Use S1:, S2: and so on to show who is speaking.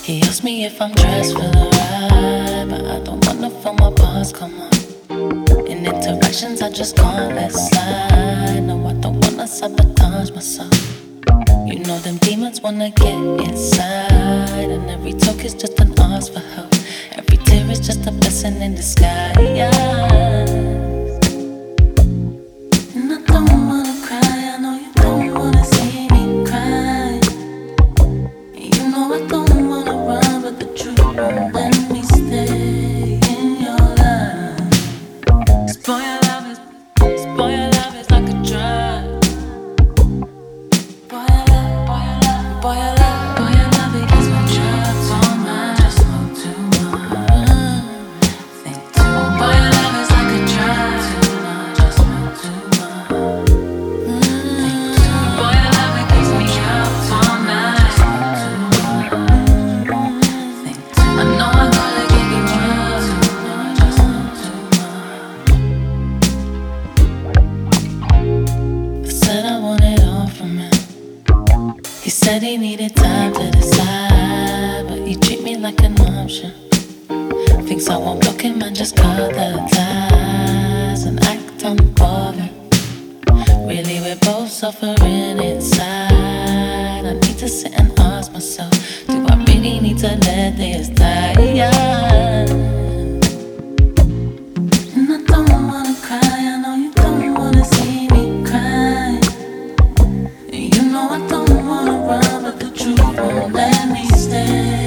S1: He asked me if I'm dressed for the ride, but I don't wanna feel my bars come on. In interactions, I just can't let slide. No, I don't wanna sabotage myself. You know them demons wanna get inside, and every talk is just an ask for help. Every tear is just a blessing in disguise. And I don't wanna cry, I know you don't wanna see me cry. You know I don't wanna run, but the truth won't let me stay in your life. Spoil your love is like a drug. Boy, your love, boy, your love, boy, your love, boy, your love it is my drug. So much, just know too much. Think too much. Boy, your love is like a drug. Too much, just know too much. Think too much. Boy, your love it keeps me up all night. Just know too much. Think too much. I know I gotta give you up. Too much, just know too much. I said I want it all from him. He said he needed time to decide, but you treat me like an option. Thinks I won't block him and just cut the ties and act unbothered. Really, we're both suffering inside. I need to sit and ask myself, do I really need to let this die? And I don't wanna cry, I know you don't wanna see me cry. You know I don't wanna run, but the truth won't let me stay.